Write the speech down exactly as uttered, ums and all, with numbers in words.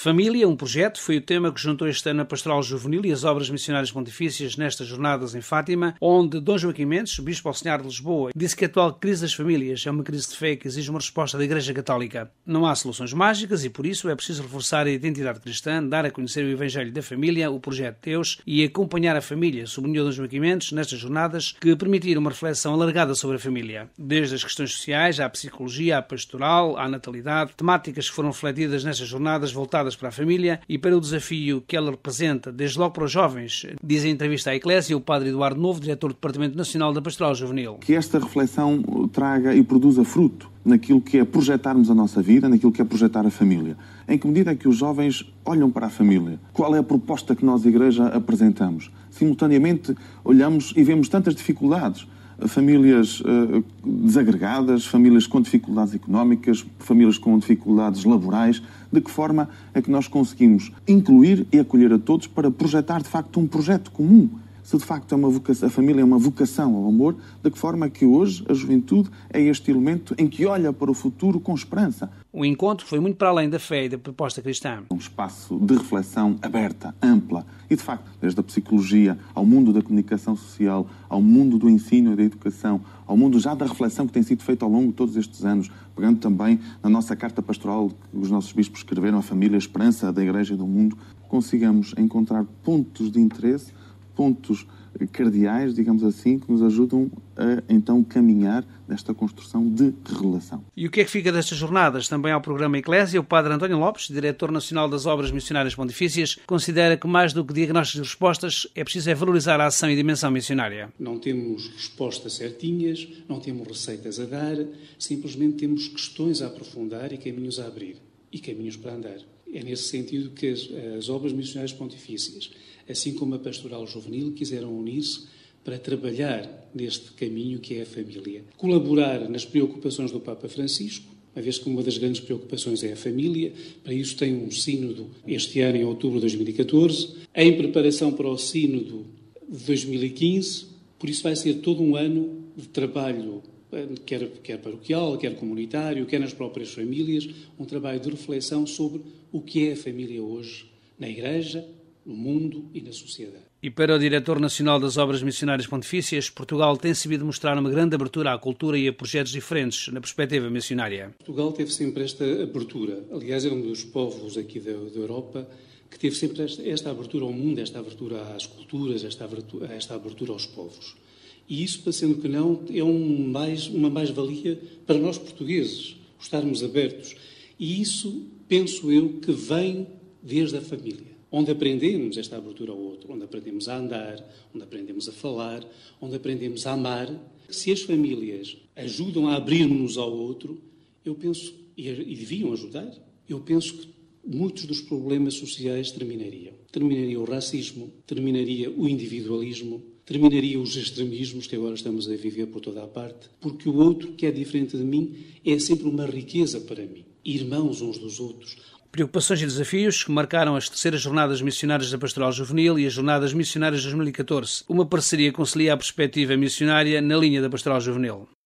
Família, um projeto, foi o tema que juntou este ano a Pastoral Juvenil e as obras missionárias pontifícias nestas jornadas em Fátima, onde Dom Joaquim Mendes, bispo auxiliar de Lisboa, disse que a atual crise das famílias é uma crise de fé que exige uma resposta da Igreja Católica. Não há soluções mágicas e, por isso, é preciso reforçar a identidade cristã, dar a conhecer o Evangelho da família, o projeto de Deus e acompanhar a família, sublinhou Dom Joaquim Mendes, nestas jornadas que permitiram uma reflexão alargada sobre a família. Desde as questões sociais, à psicologia, à pastoral, à natalidade, temáticas que foram refletidas nestas jornadas voltadas para a família e para o desafio que ela representa, desde logo para os jovens, diz em entrevista à Eclésia o padre Eduardo Novo, diretor do Departamento Nacional da Pastoral Juvenil. Que esta reflexão traga e produza fruto naquilo que é projetarmos a nossa vida, naquilo que é projetar a família. Em que medida é que os jovens olham para a família? Qual é a proposta que nós, Igreja, apresentamos? Simultaneamente, olhamos e vemos tantas dificuldades. Famílias uh, desagregadas, famílias com dificuldades económicas, famílias com dificuldades laborais. De que forma é que nós conseguimos incluir e acolher a todos para projetar, de facto, um projeto comum? Se de facto é uma vocação, a família é uma vocação ao amor, de que forma é que hoje a juventude é este elemento em que olha para o futuro com esperança? O encontro foi muito para além da fé e da proposta cristã. Um espaço de reflexão aberta, ampla e, de facto, desde a psicologia ao mundo da comunicação social, ao mundo do ensino e da educação, ao mundo já da reflexão que tem sido feita ao longo de todos estes anos, pegando também na nossa carta pastoral que os nossos bispos escreveram, a família, a esperança da Igreja e do mundo, consigamos encontrar pontos de interesse, pontos cardeais, digamos assim, que nos ajudam a, então, caminhar nesta construção de relação. E o que é que fica destas jornadas? Também ao programa Eclésia, o padre António Lopes, diretor nacional das obras missionárias pontifícias, considera que mais do que diagnósticos e respostas, é preciso é valorizar a ação e dimensão missionária. Não temos respostas certinhas, não temos receitas a dar, simplesmente temos questões a aprofundar e caminhos a abrir, e caminhos para andar. É nesse sentido que as, as obras missionárias pontifícias, assim como a pastoral juvenil, quiseram unir-se para trabalhar neste caminho que é a família. Colaborar nas preocupações do Papa Francisco, uma vez que uma das grandes preocupações é a família. Para isso tem um sínodo este ano, em outubro de dois mil e catorze, em preparação para o sínodo de dois mil e quinze, por isso vai ser todo um ano de trabalho, quer, quer paroquial, quer comunitário, quer nas próprias famílias, um trabalho de reflexão sobre o que é a família hoje na Igreja, no mundo e na sociedade. E para o diretor nacional das obras missionárias pontifícias, Portugal tem sabido mostrar uma grande abertura à cultura e a projetos diferentes na perspectiva missionária. Portugal teve sempre esta abertura. Aliás, é um dos povos aqui da, da Europa que teve sempre esta, esta abertura ao mundo, esta abertura às culturas, esta abertura, esta abertura aos povos. E isso, parecendo que não, é um mais, uma mais-valia para nós portugueses, estarmos abertos. E isso, penso eu, que vem desde a família, onde aprendemos esta abertura ao outro, onde aprendemos a andar, onde aprendemos a falar, onde aprendemos a amar. Se as famílias ajudam a abrir-nos ao outro, eu penso, e deviam ajudar, eu penso que muitos dos problemas sociais terminariam. Terminaria o racismo, terminaria o individualismo, terminaria os extremismos que agora estamos a viver por toda a parte, porque o outro, que é diferente de mim, é sempre uma riqueza para mim. Irmãos uns dos outros. Preocupações e desafios que marcaram as terceiras Jornadas Missionárias da Pastoral Juvenil e as Jornadas Missionárias de dois mil e catorze. Uma parceria que concilia a perspectiva missionária na linha da Pastoral Juvenil.